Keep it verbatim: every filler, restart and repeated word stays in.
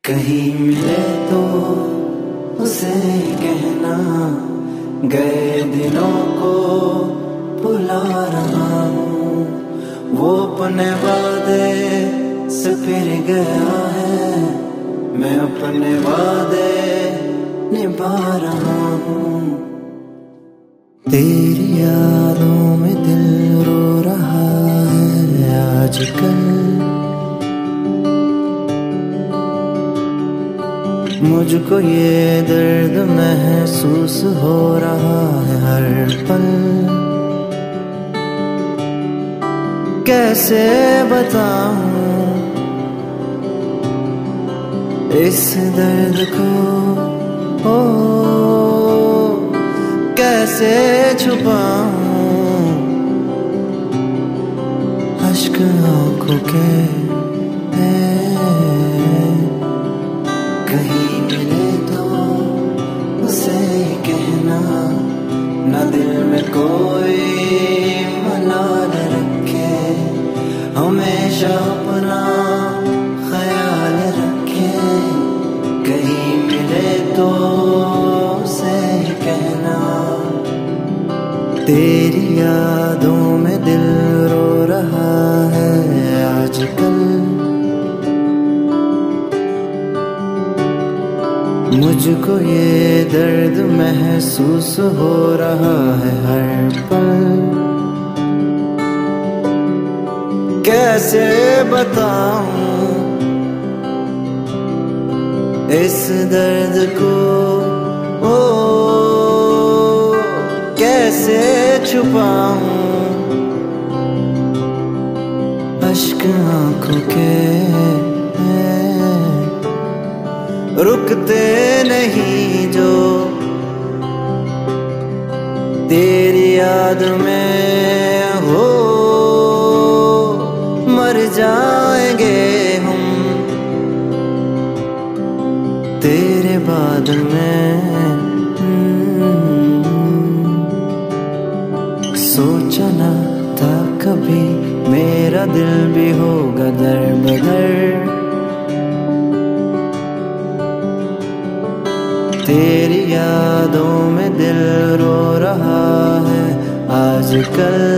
कहीं मिले तो उसे कहना, गए दिनों को भुला रहा हूँ। वो अपने वादे से फिर गया है, मैं अपने वादे निभा रहा हूँ। तेरी यादों में दिल रो रहा है आजकल, मुझको ये दर्द महसूस हो रहा है हर पल। कैसे बताऊं इस दर्द को, ओ कैसे छुपाऊं अश्क आंखों के। कहीं मिले तो उसे कहना, न दिल में कोई मलाल रखे, हमेशा अपना ख्याल रखे। कहीं मिले तो उसे कहना, तेरी यादों में दिल रो रहा है आजकल, मुझको ये दर्द महसूस हो रहा है हर पल। कैसे बताऊं इस दर्द को, ओ कैसे छुपाऊं अश्क आंखों के। रुकते नहीं जो तेरी याद में हो, मर जाएंगे हम तेरे बाद में। सोचा ना था कभी मेरा दिल भी होगा दर बदर, तेरी यादों में दिल रो रहा है आजकल।